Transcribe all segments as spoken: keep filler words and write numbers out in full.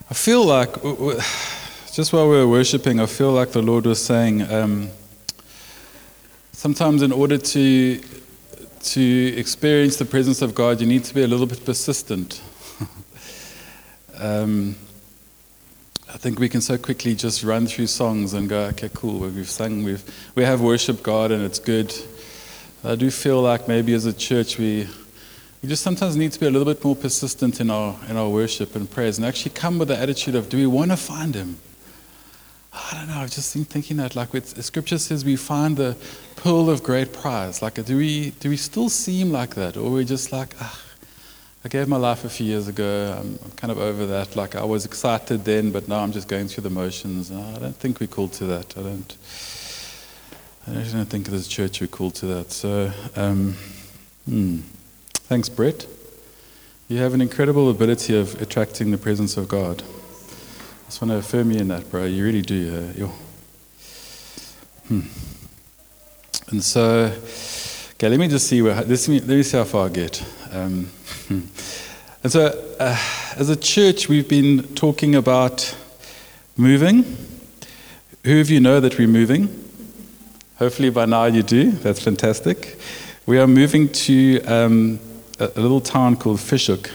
I feel like, just while we were worshiping, I feel like the Lord was saying, um, sometimes in order to to experience the presence of God, you need to be a little bit persistent. um, I think we can so quickly just run through songs and go, okay, cool, we've sung, we've we have worshiped God and it's good. I do feel like maybe as a church we we just sometimes need to be a little bit more persistent in our in our worship and prayers and actually come with the attitude of, do we want to find Him? I don't know, I've just been thinking that, like with, Scripture says we find the pearl of great price. Like, do we do we still seem like that? Or are we just like, ah, I gave my life a few years ago, I'm, I'm kind of over that. Like, I was excited then, but now I'm just going through the motions. No, I don't think we're called to that. I don't, I don't think as a church we're called to that. So, um, hmm. Thanks, Brett. You have an incredible ability of attracting the presence of God. I just want to affirm you in that, bro. You really do. Uh, hmm. And so, okay, let me just see where. Let me, let me see how far I get. Um, and so, uh, as a church, we've been talking about moving. Who of you know that we're moving? Hopefully, by now you do. That's fantastic. We are moving to um, a, a little town called Fish Hoek.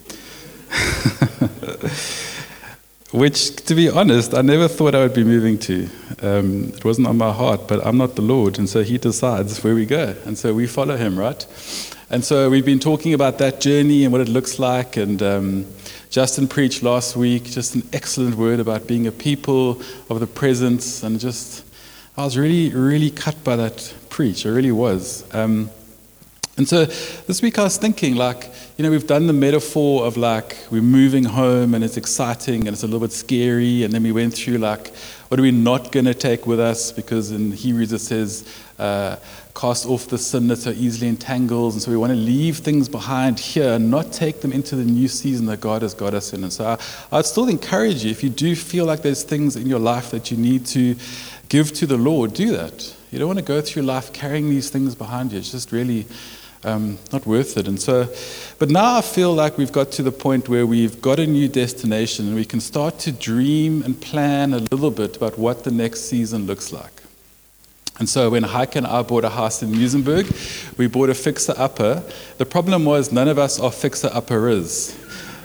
Which, to be honest, I never thought I would be moving to. Um, it wasn't on my heart, but I'm not the Lord, and so He decides where we go, and so we follow Him, right? And so we've been talking about that journey and what it looks like, and um, Justin preached last week just an excellent word about being a people of the presence, and just, I was really, really cut by that preach, I really was. Um, and so this week I was thinking, like, you know, we've done the metaphor of like we're moving home and it's exciting and it's a little bit scary, and then we went through like what are we not going to take with us, because in Hebrews it says uh, cast off the sin that so easily entangles, and so we want to leave things behind here and not take them into the new season that God has got us in. And so I, I'd still encourage you, if you do feel like there's things in your life that you need to give to the Lord, do that. You don't want to go through life carrying these things behind you. It's just really Um, not worth it. And so, but now I feel like we've got to the point where we've got a new destination and we can start to dream and plan a little bit about what the next season looks like. And so when Heike and I bought a house in Muizenberg, we bought a fixer-upper. The problem was none of us are fixer-uppers.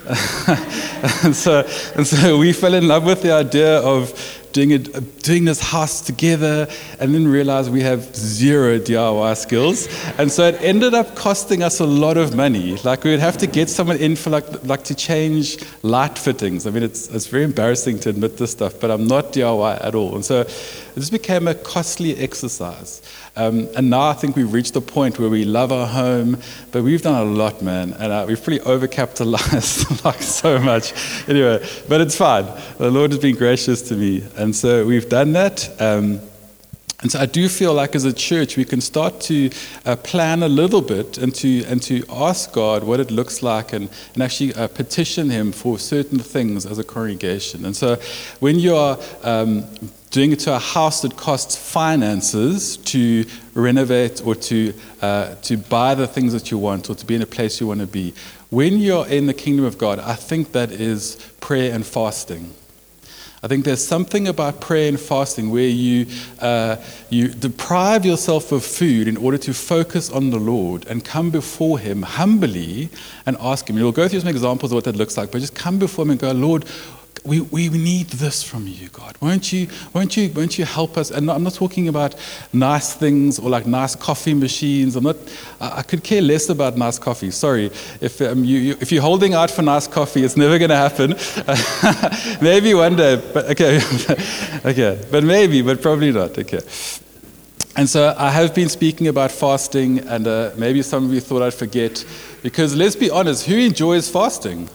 and so, and so we fell in love with the idea of doing it, doing this house together, and then realized we have zero D I Y skills, and so it ended up costing us a lot of money. Like we would have to get someone in for like like to change light fittings. I mean, it's it's very embarrassing to admit this stuff, but I'm not D I Y at all, and so it just became a costly exercise. Um, and now I think we've reached a point where we love our home, but we've done a lot, man, and uh, we've pretty overcapitalized like so much. Anyway, but it's fine. The Lord has been gracious to me, and so we've done that. Um, and so I do feel like as a church we can start to uh, plan a little bit and to and to ask God what it looks like, and, and actually uh, petition Him for certain things as a congregation. And so when you are um, doing it to a house that costs finances to renovate or to uh, to buy the things that you want or to be in a place you want to be, when you're in the kingdom of God, I think that is prayer and fasting. I think there's something about prayer and fasting where you uh, you deprive yourself of food in order to focus on the Lord and come before Him humbly and ask Him. You'll go through some examples of what that looks like, but just come before Him and go, Lord, We we need this from you, God. Won't you won't you won't you help us? And I'm not talking about nice things or like nice coffee machines. I'm not. I could care less about nice coffee. Sorry, if um, you, you if you're holding out for nice coffee, it's never going to happen. Maybe one day, but okay, okay, but maybe, but probably not. Okay. And so I have been speaking about fasting, and uh, maybe some of you thought I'd forget, because let's be honest, who enjoys fasting?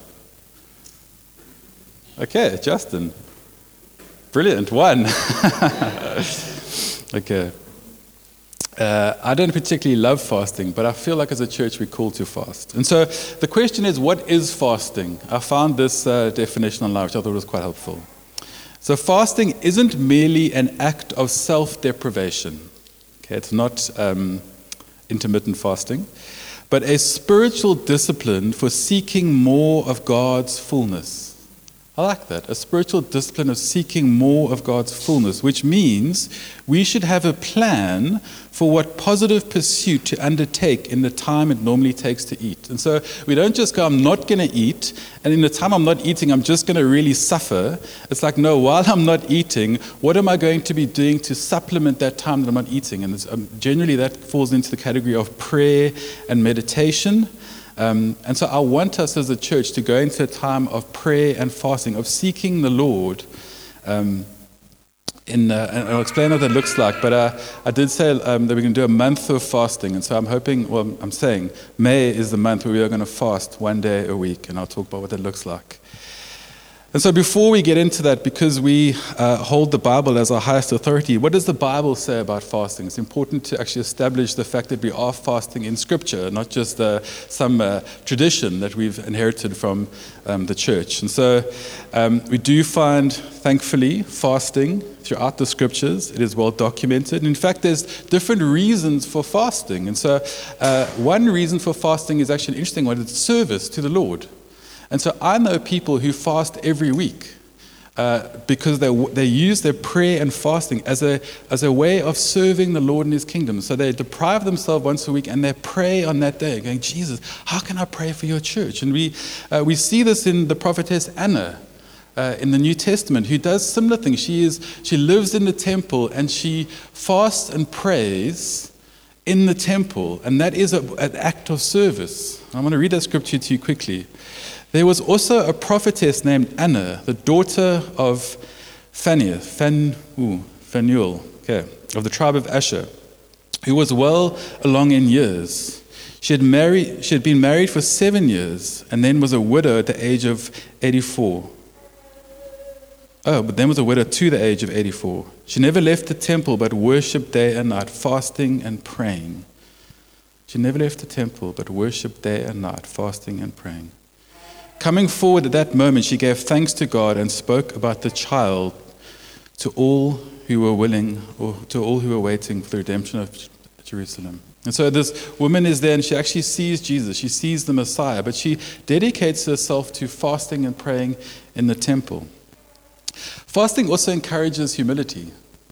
Okay, Justin. Brilliant, one. Okay. Uh, I don't particularly love fasting, but I feel like as a church we're called to fast. And so the question is, what is fasting? I found this uh, definition online, which I thought was quite helpful. So fasting isn't merely an act of self-deprivation. Okay, it's not um, intermittent fasting, but a spiritual discipline for seeking more of God's fullness. I like that. A spiritual discipline of seeking more of God's fullness, which means we should have a plan for what positive pursuit to undertake in the time it normally takes to eat. And so we don't just go, I'm not going to eat, and in the time I'm not eating, I'm just going to really suffer. It's like, no, while I'm not eating, what am I going to be doing to supplement that time that I'm not eating? And it's, um, generally that falls into the category of prayer and meditation. Um, and so I want us as a church to go into a time of prayer and fasting, of seeking the Lord. Um, in, uh, and I'll explain what that looks like. But uh, I did say um, that we're going to do a month of fasting. And so I'm hoping, well, I'm saying May is the month where we are going to fast one day a week. And I'll talk about what that looks like. And so before we get into that, because we uh, hold the Bible as our highest authority, what does the Bible say about fasting? It's important to actually establish the fact that we are fasting in Scripture, not just uh, some uh, tradition that we've inherited from um, the church. And so um, we do find, thankfully, fasting throughout the Scriptures. It is well documented. In fact, there's different reasons for fasting. And so uh, one reason for fasting is actually an interesting one. It's service to the Lord. And so I know people who fast every week uh, because they they use their prayer and fasting as a as a way of serving the Lord in His kingdom. So they deprive themselves once a week and they pray on that day, going, Jesus, how can I pray for your church? And we uh, we see this in the prophetess Anna uh, in the New Testament, who does similar things. She is she lives in the temple and she fasts and prays in the temple, and that is a, an act of service. I want to read that scripture to you quickly. There was also a prophetess named Anna, the daughter of Phanuel, Phan, ooh, Phanuel, okay, of the tribe of Asher, who was well along in years. She had married, she had been married for seven years, and then was a widow at the age of eighty-four. Oh, but then was a widow to the age of eighty-four. She never left the temple, but worshipped day and night, fasting and praying. She never left the temple, but worshipped day and night, fasting and praying. Coming forward at that moment, she gave thanks to God and spoke about the child to all who were willing, or to all who were waiting for the redemption of Jerusalem. And so this woman is there and she actually sees Jesus. She sees the Messiah, but she dedicates herself to fasting and praying in the temple. Fasting also encourages humility.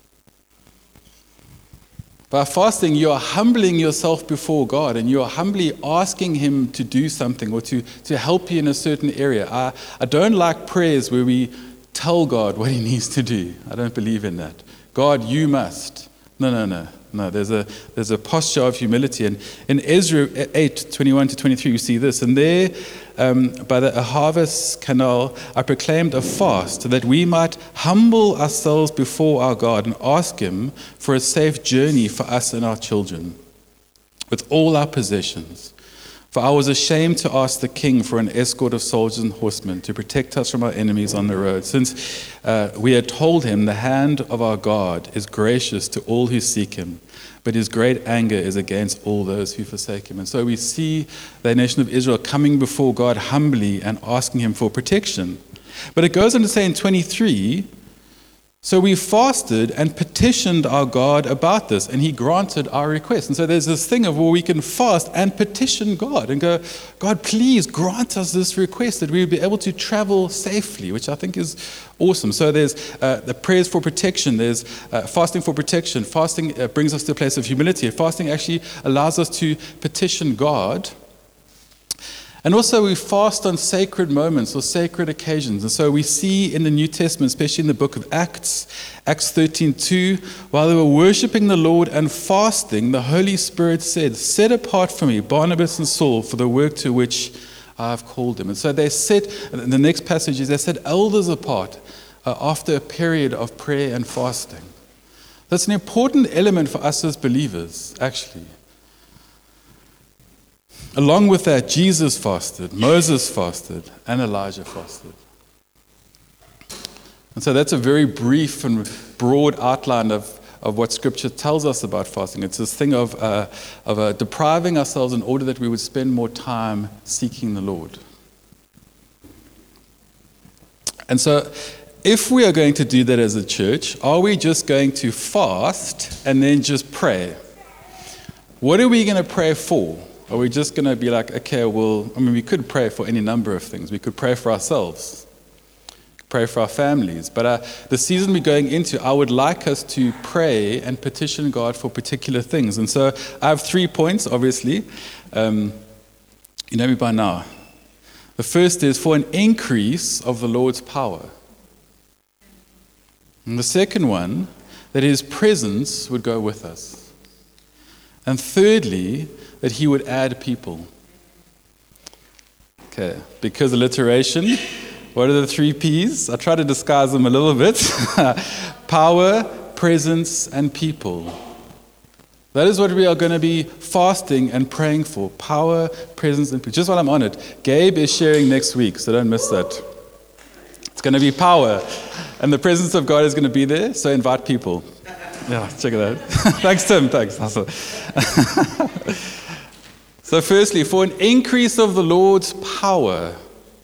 By fasting, you are humbling yourself before God and you are humbly asking Him to do something or to, to help you in a certain area. I, I don't like prayers where we tell God what He needs to do. I don't believe in that. God, you must. No, no, no. No, there's a there's a posture of humility. And in Ezra eight, twenty-one to twenty-three, you see this. And there, um, by the Ahava canal, I proclaimed a fast that we might humble ourselves before our God and ask Him for a safe journey for us and our children, with all our possessions. For I was ashamed to ask the king for an escort of soldiers and horsemen to protect us from our enemies on the road, since uh, we had told him the hand of our God is gracious to all who seek Him, but His great anger is against all those who forsake Him. And so we see the nation of Israel coming before God humbly and asking Him for protection. But it goes on to say in twenty-three, so we fasted and petitioned our God about this, and He granted our request. And so there's this thing of where we can fast and petition God and go, God, please grant us this request that we will be able to travel safely, which I think is awesome. So there's uh, the prayers for protection. There's uh, fasting for protection. Fasting uh, brings us to a place of humility. Fasting actually allows us to petition God. And also we fast on sacred moments or sacred occasions. And so we see in the New Testament, especially in the book of Acts, Acts thirteen two, while they were worshiping the Lord and fasting, the Holy Spirit said, set apart for me Barnabas and Saul for the work to which I have called them. And so they set, the next passage is they set elders apart uh, after a period of prayer and fasting. That's an important element for us as believers, actually. Along with that, Jesus fasted, Moses fasted, and Elijah fasted. And so that's a very brief and broad outline of, of what Scripture tells us about fasting. It's this thing of, uh, of uh, depriving ourselves in order that we would spend more time seeking the Lord. And so if we are going to do that as a church, are we just going to fast and then just pray? What are we going to pray for? Are we just going to be like, okay, well, I mean, we could pray for any number of things. We could pray for ourselves. pray for our families. But uh, the season we're going into, I would like us to pray and petition God for particular things. And so I have three points, obviously. Um, you know me by now. The first is for an increase of the Lord's power. And the second one, that his presence would go with us. And thirdly, that he would add people. Okay, because alliteration, what are the three P's? I try to disguise them a little bit. Power, presence, and people. That is what we are going to be fasting and praying for. Power, presence, and people. Just while I'm on it, Gabe is sharing next week, so don't miss that. It's going to be power. And the presence of God is going to be there, so invite people. Yeah, check it out. Thanks, Tim. Thanks. So firstly, for an increase of the Lord's power.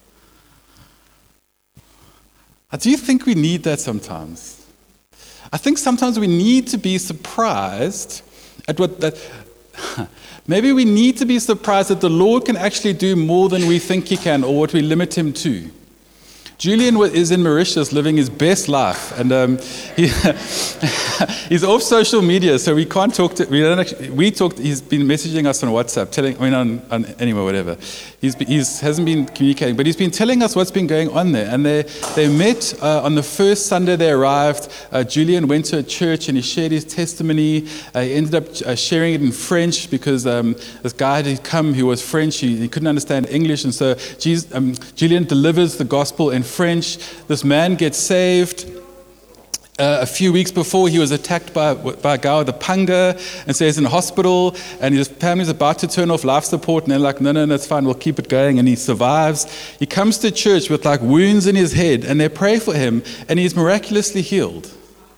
Do you think we need that sometimes? I think sometimes we need to be surprised at what that. Maybe we need to be surprised that the Lord can actually do more than we think he can or what we limit him to. Julian is in Mauritius living his best life, and um, he, he's off social media, so we can't talk to. We don't actually. We talked. He's been messaging us on WhatsApp, telling. I mean, on, on anyway, whatever. He's he's hasn't been communicating, but he's been telling us what's been going on there. And they they met uh, on the first Sunday they arrived. Uh, Julian went to a church and he shared his testimony. Uh, he ended up uh, sharing it in French because um, this guy had come who was French. He, he couldn't understand English, and so Jesus, um, Julian delivers the gospel in French. This man gets saved. Uh, a few weeks before, he was attacked by, by a guy with a panga, and so he's in a hospital, and his family's about to turn off life support, and they're like, no, no, no, it's fine, we'll keep it going, and he survives. He comes to church with like wounds in his head, and they pray for him, and he's miraculously healed.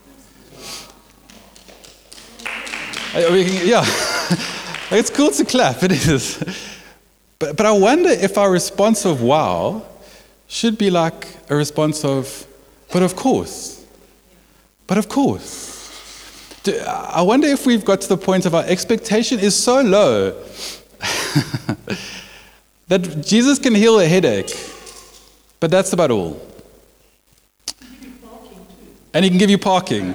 I mean, yeah, it's cool to clap, it is. But, but I wonder if our response of wow should be like a response of, but of course. But of course. I wonder if we've got to the point of our expectation is so low that Jesus can heal a headache, but that's about all. And he can give you parking.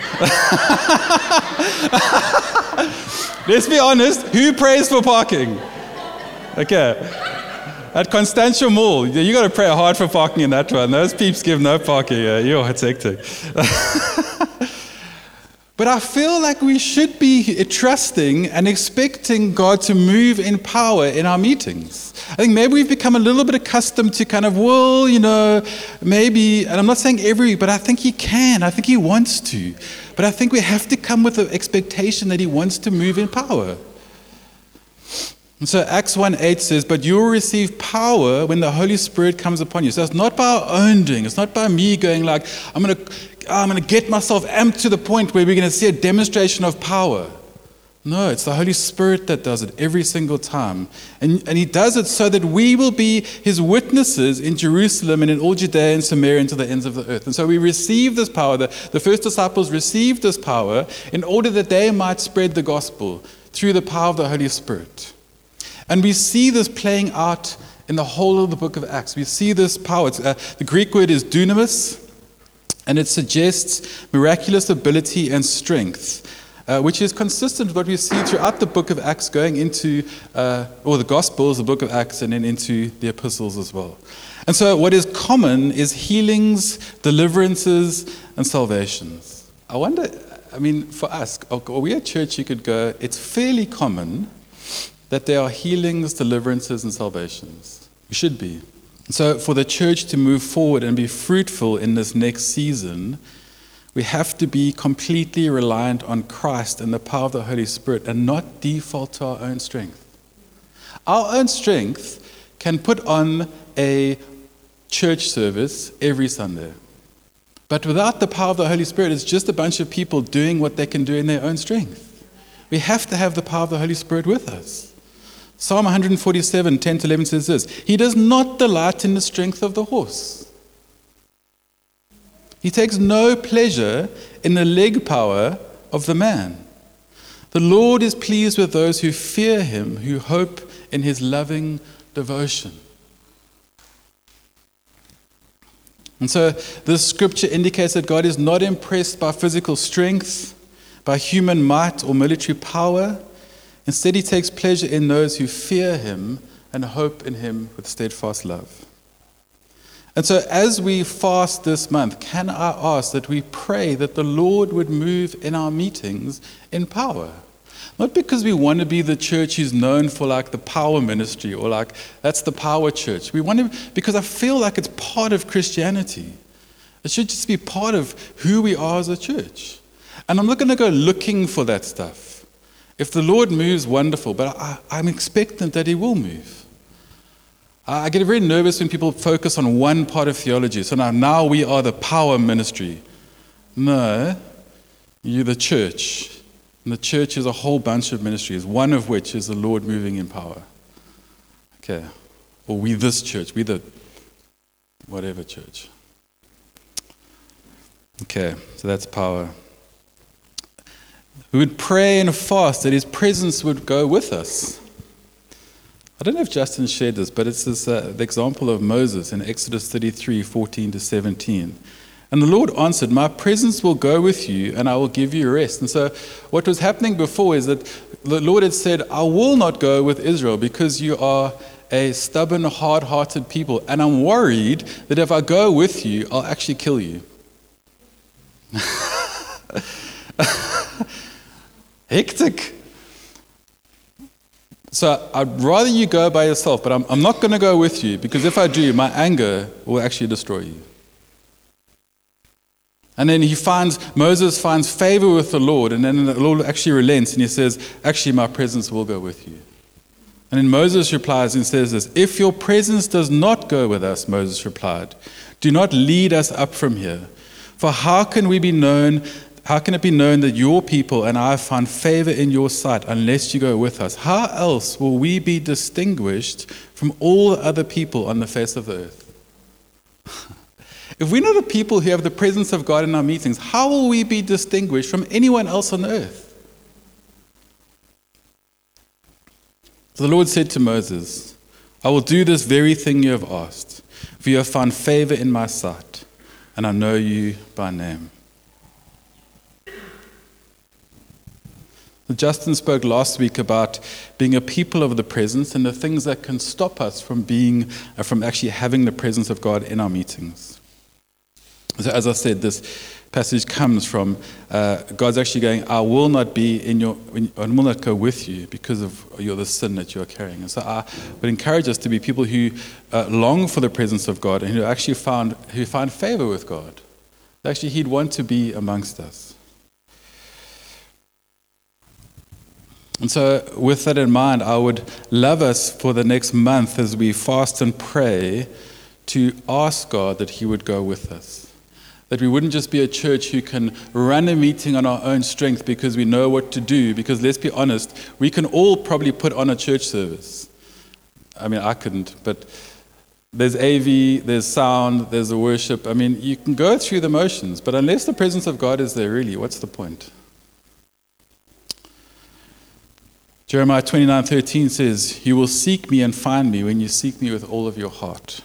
Let's be honest, who prays for parking? Okay. At Constantia Mall, you got to pray hard for parking in that one. Those peeps give no parking. Yeah, yo, it's hectic. But I feel like we should be trusting and expecting God to move in power in our meetings. I think maybe we've become a little bit accustomed to kind of, well, you know, maybe, and I'm not saying every, but I think he can. I think he wants to. But I think we have to come with the expectation that he wants to move in power. And so Acts one eight says, but you will receive power when the Holy Spirit comes upon you. So it's not by our own doing. It's not by me going like, I'm going to I'm going to get myself amped to the point where we're going to see a demonstration of power. No, it's the Holy Spirit that does it every single time. And, and he does it so that we will be his witnesses in Jerusalem and in all Judea and Samaria and to the ends of the earth. And so we receive this power. The, the first disciples received this power in order that they might spread the gospel through the power of the Holy Spirit. And we see this playing out in the whole of the book of Acts. We see this power. It's, uh, the Greek word is dunamis, and it suggests miraculous ability and strength, uh, which is consistent with what we see throughout the book of Acts going into, uh, or the Gospels, the book of Acts, and then into the epistles as well. And so what is common is healings, deliverances, and salvations. I wonder, I mean, for us, are we a church you could go, it's fairly common that there are healings, deliverances, and salvations. We should be. So for the church to move forward and be fruitful in this next season, we have to be completely reliant on Christ and the power of the Holy Spirit and not default to our own strength. Our own strength can put on a church service every Sunday. But without the power of the Holy Spirit, it's just a bunch of people doing what they can do in their own strength. We have to have the power of the Holy Spirit with us. Psalm one forty-seven, ten to eleven says this, he does not delight in the strength of the horse. He takes no pleasure in the leg power of the man. The Lord is pleased with those who fear him, who hope in his loving devotion. And so this scripture indicates that God is not impressed by physical strength, by human might or military power. Instead, he takes pleasure in those who fear him and hope in him with steadfast love. And so as we fast this month, can I ask that we pray that the Lord would move in our meetings in power? Not because we want to be the church who's known for like the power ministry or like that's the power church. We want to, because I feel like it's part of Christianity. It should just be part of who we are as a church. And I'm not going to go looking for that stuff. If the Lord moves, wonderful, but I, I'm expectant that he will move. I get very nervous when people focus on one part of theology. So now, now we are the power ministry. No, you're the church. And the church is a whole bunch of ministries, one of which is the Lord moving in power. Okay. Or we this church, we the whatever church. Okay, so that's power. We would pray and fast that his presence would go with us. I don't know if Justin shared this, but it's this, uh, the example of Moses in Exodus thirty-three, fourteen to seventeen. And the Lord answered, my presence will go with you and I will give you rest. And so what was happening before is that the Lord had said, I will not go with Israel because you are a stubborn, hard-hearted people. And I'm worried that if I go with you, I'll actually kill you. Hectic. So I'd rather you go by yourself, but I'm, I'm not going to go with you because if I do, my anger will actually destroy you. And then he finds, Moses finds favor with the Lord, and then the Lord actually relents and he says, actually my presence will go with you. And then Moses replies and says this, if your presence does not go with us, Moses replied, do not lead us up from here. For how can we be known How can it be known that your people and I have found favor in your sight unless you go with us? How else will we be distinguished from all the other people on the face of the earth? If we're not the people who have the presence of God in our meetings, how will we be distinguished from anyone else on earth? So the Lord said to Moses, I will do this very thing you have asked, for you have found favor in my sight, and I know you by name. Justin spoke last week about being a people of the presence and the things that can stop us from being, from actually having the presence of God in our meetings. So as I said, this passage comes from uh, God's actually going, I will not be in your, I will not go with you because of your, the sin that you are carrying. And so I would encourage us to be people who uh, long for the presence of God and who actually found, who find favor with God. Actually, he'd want to be amongst us. And so with that in mind, I would love us for the next month as we fast and pray to ask God that he would go with us. That we wouldn't just be a church who can run a meeting on our own strength because we know what to do. Because let's be honest, we can all probably put on a church service. I mean, I couldn't, but there's A V, there's sound, there's the worship. I mean, you can go through the motions, but unless the presence of God is there, really, what's the point? Jeremiah twenty-nine thirteen says, you will seek me and find me when you seek me with all of your heart.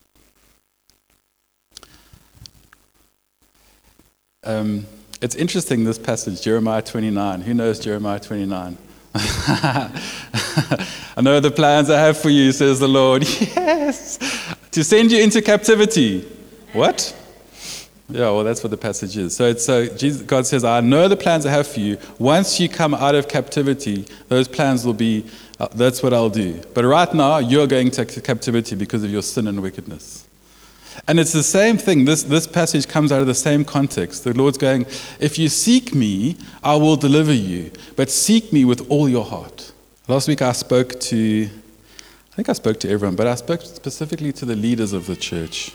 Um, it's interesting, this passage, Jeremiah twenty-nine. Who knows Jeremiah twenty-nine? I know the plans I have for you, says the Lord. Yes! To send you into captivity. What? Yeah, well, that's what the passage is. So, it's, so Jesus, God says, I know the plans I have for you. Once you come out of captivity, those plans will be, uh, that's what I'll do. But right now, you're going to captivity because of your sin and wickedness. And it's the same thing. This, this passage comes out of the same context. The Lord's going, if you seek me, I will deliver you. But seek me with all your heart. Last week I spoke to, I think I spoke to everyone, but I spoke specifically to the leaders of the church.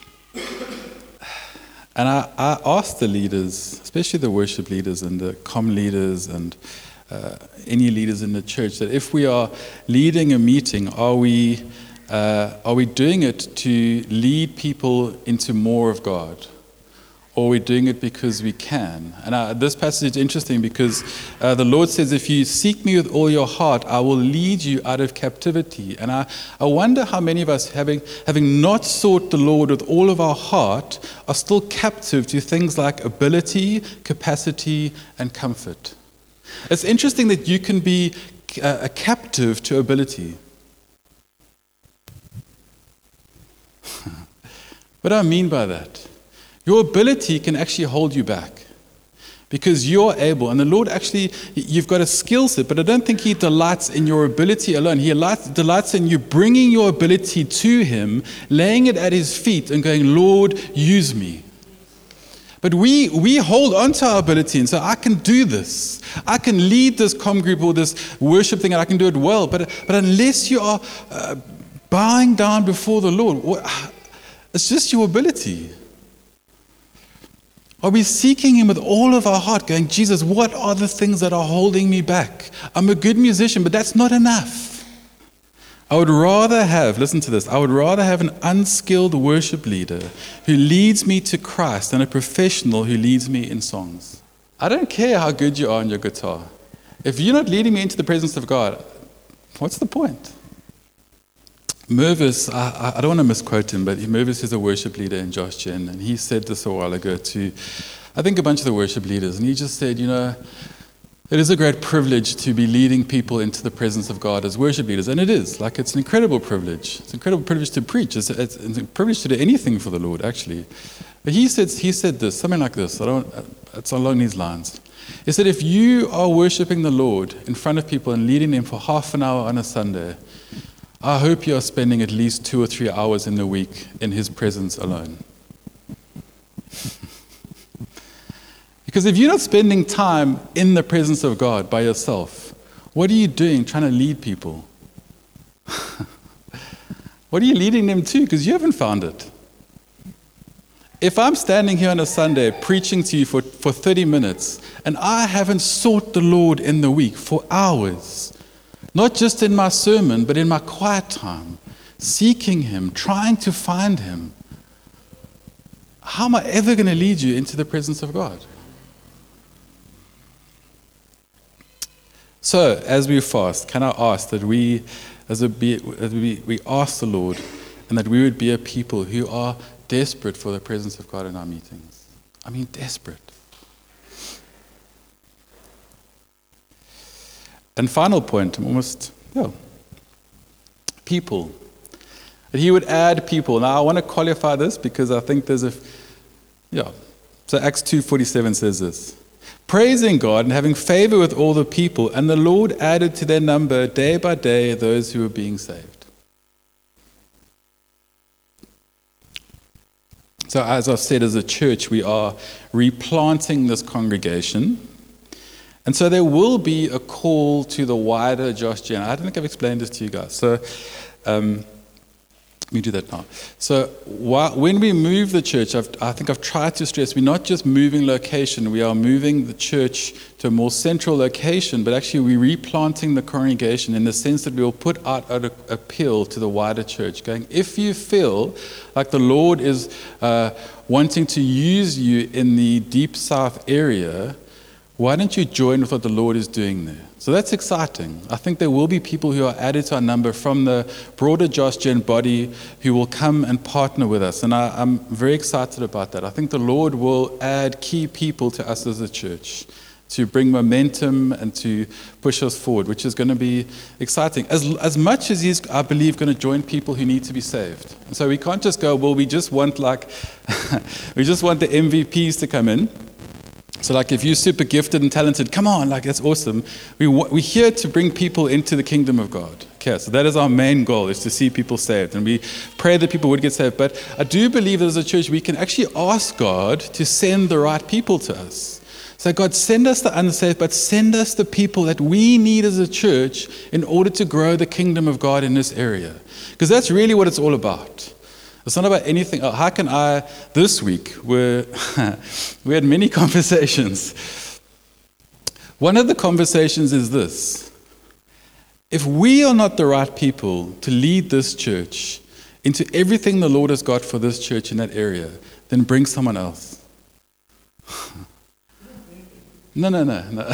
And I, I asked the leaders, especially the worship leaders and the comm leaders and uh, any leaders in the church, that if we are leading a meeting, are we uh, are we doing it to lead people into more of God? or we're doing it because we can. And uh, this passage is interesting because uh, the Lord says, if you seek me with all your heart, I will lead you out of captivity. And I, I wonder how many of us, having, having not sought the Lord with all of our heart, are still captive to things like ability, capacity, and comfort. It's interesting that you can be a, a captive to ability. What do I mean by that? Your ability can actually hold you back because you're able. And the Lord actually, you've got a skill set, but I don't think He delights in your ability alone. He delights in you bringing your ability to Him, laying it at His feet and going, Lord, use me. But we we hold on to our ability and say, I can do this. I can lead this comm group or this worship thing and I can do it well. But, but unless you are uh, bowing down before the Lord, what, it's just your ability. Are we seeking Him with all of our heart, going, Jesus, what are the things that are holding me back? I'm a good musician, but that's not enough. I would rather have, listen to this, I would rather have an unskilled worship leader who leads me to Christ than a professional who leads me in songs. I don't care how good you are on your guitar. If you're not leading me into the presence of God, what's the point? Mervis, I, I don't want to misquote him, but Mervis is a worship leader in Josh Gen, and he said this a while ago to, I think, a bunch of the worship leaders, and he just said, you know, it is a great privilege to be leading people into the presence of God as worship leaders, and it is. Like, it's an incredible privilege. It's an incredible privilege to preach. It's, it's, it's a privilege to do anything for the Lord, actually. But he said, he said this, something like this. I don't. It's along these lines. He said, if you are worshiping the Lord in front of people and leading them for half an hour on a Sunday, I hope you are spending at least two or three hours in the week in His presence alone. Because if you're not spending time in the presence of God by yourself, what are you doing trying to lead people? What are you leading them to? Because you haven't found it. If I'm standing here on a Sunday preaching to you for, for thirty minutes and I haven't sought the Lord in the week for hours, not just in my sermon, but in my quiet time, seeking Him, trying to find Him, how am I ever going to lead you into the presence of God? So, as we fast, can I ask that we, as a be, as we, we ask the Lord, and that we would be a people who are desperate for the presence of God in our meetings? I mean, desperate. And final point, I'm almost, yeah, people. That He would add people. Now, I want to qualify this because I think there's a, yeah. So Acts two forty-seven says this. Praising God and having favor with all the people, and the Lord added to their number day by day those who were being saved. So as I've said, as a church, we are replanting this congregation. And so there will be a call to the wider Josh Gen. I don't think I've explained this to you guys. So um, let me do that now. So while, when we move the church, I've, I think I've tried to stress, we're not just moving location, we are moving the church to a more central location, but actually we're replanting the congregation in the sense that we will put out an appeal to the wider church, going, if you feel like the Lord is uh, wanting to use you in the Deep South area, why don't you join with what the Lord is doing there? So that's exciting. I think there will be people who are added to our number from the broader Josh Gen body who will come and partner with us. And I, I'm very excited about that. I think the Lord will add key people to us as a church to bring momentum and to push us forward, which is going to be exciting. As, as much as He's, I believe, going to join people who need to be saved. And so we can't just go, well, we just want like, we just want the M V Ps to come in. So like if you're super gifted and talented, come on, like that's awesome. We, we're here to bring people into the kingdom of God. Okay, so that is our main goal, is to see people saved. And we pray that people would get saved. But I do believe that as a church, we can actually ask God to send the right people to us. So God, send us the unsaved, but send us the people that we need as a church in order to grow the kingdom of God in this area. Because that's really what it's all about. It's not about anything. How can I, this week, we're, we had many conversations. One of the conversations is this. If we are not the right people to lead this church into everything the Lord has got for this church in that area, then bring someone else. No, no, no, no.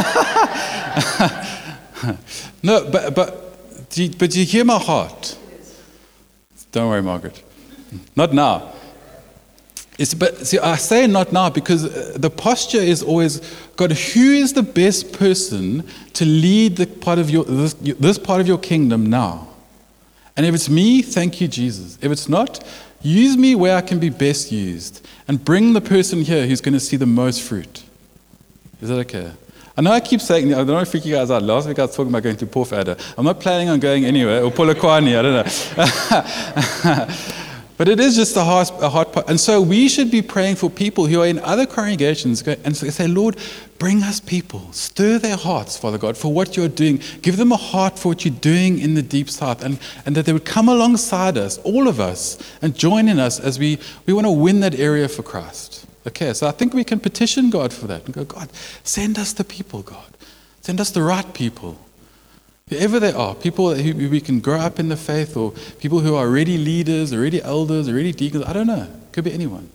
No, but but do you, but do you hear my heart? Don't worry, Margaret. Not now. It's, but see, I say not now because the posture is always, God, who is the best person to lead the part of your this, this part of your kingdom now? And if it's me, thank you, Jesus. If it's not, use me where I can be best used, and bring the person here who's going to see the most fruit. Is that okay? I know I keep saying, I don't want to freak you guys out. Last week I was talking about going to Porfadder. I'm not planning on going anywhere, or Polokwane, I don't know. But it is just a hard, a hard part. And so we should be praying for people who are in other congregations and say, Lord, bring us people. Stir their hearts, Father God, for what you're doing. Give them a heart for what you're doing in the deep south. And, and that they would come alongside us, all of us, and join in us as we, we want to win that area for Christ. Okay, so I think we can petition God for that and go, God, send us the people, God. Send us the right people. Whoever they are, people who we can grow up in the faith, or people who are already leaders, already elders, already deacons, I don't know. Could be anyone.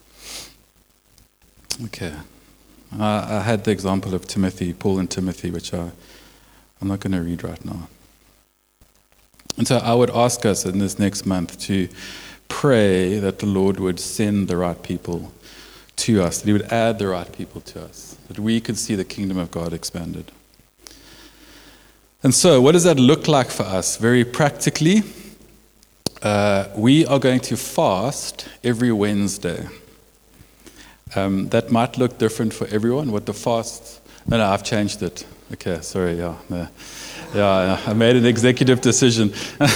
Okay. I, I had the example of Timothy, Paul and Timothy, which I, I'm not going to read right now. And so I would ask us in this next month to pray that the Lord would send the right people to us, that he would add the right people to us, that we could see the kingdom of God expanded. And so, what does that look like for us? Very practically, uh, we are going to fast every Wednesday. Um, that might look different for everyone. What the fast? No, no, I've changed it. Okay, sorry. Yeah, no. yeah, I made an executive decision.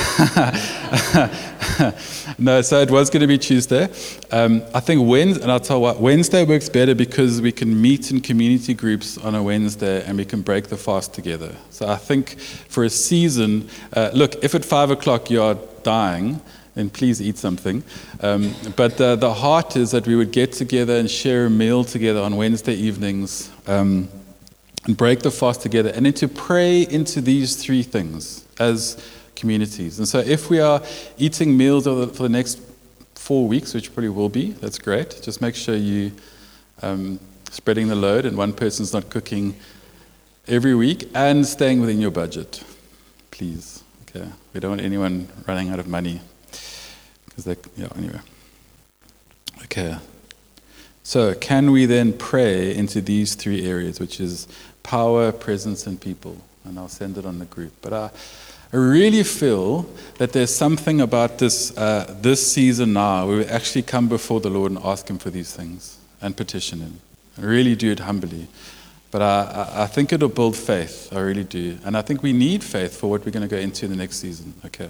No, so it was going to be Tuesday. Um, I think Wednesday, and I'll tell you what, Wednesday works better because we can meet in community groups on a Wednesday and we can break the fast together. So I think for a season, uh, look, if at five o'clock you are dying, then please eat something. Um, but uh, the heart is that we would get together and share a meal together on Wednesday evenings um, and break the fast together, and then to pray into these three things as communities. And so if we are eating meals for the next four weeks, which probably will be, that's great. Just make sure you um, spreading the load and one person's not cooking every week and staying within your budget, please. Okay, we don't want anyone running out of money because they, yeah, anyway. Okay, so can we then pray into these three areas, which is power, presence, and people? And I'll send it on the group. But I, I really feel that there's something about this uh, this season now where we actually come before the Lord and ask Him for these things and petition Him. I really do it humbly. But I, I, I think it'll build faith. I really do. And I think we need faith for what we're going to go into in the next season. Okay.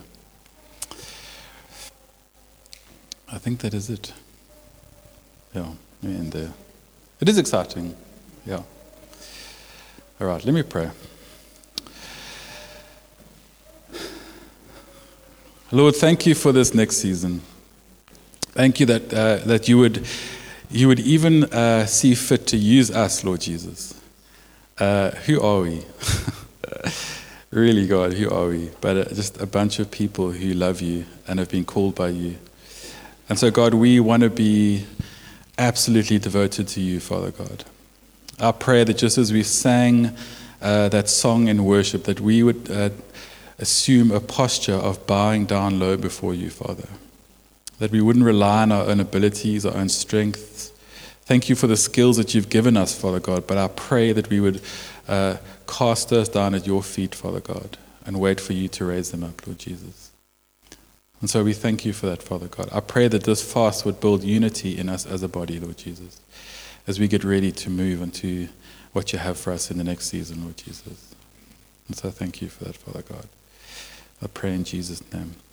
I think that is it. Yeah, let me end there. It is exciting. Yeah. All right, let me pray. Lord, thank you for this next season. Thank you that uh, that you would you would even uh, see fit to use us, Lord Jesus. Uh, who are we? Really, God, who are we? But uh, just a bunch of people who love you and have been called by you. And so, God, we want to be absolutely devoted to you, Father God. I pray that just as we sang uh, that song in worship, that we would uh, assume a posture of bowing down low before you, Father. That we wouldn't rely on our own abilities, our own strengths. Thank you for the skills that you've given us, Father God, but I pray that we would uh, cast us down at your feet, Father God, and wait for you to raise them up, Lord Jesus. And so we thank you for that, Father God. I pray that this fast would build unity in us as a body, Lord Jesus, as we get ready to move into what you have for us in the next season, Lord Jesus. And so thank you for that, Father God. I pray in Jesus' name.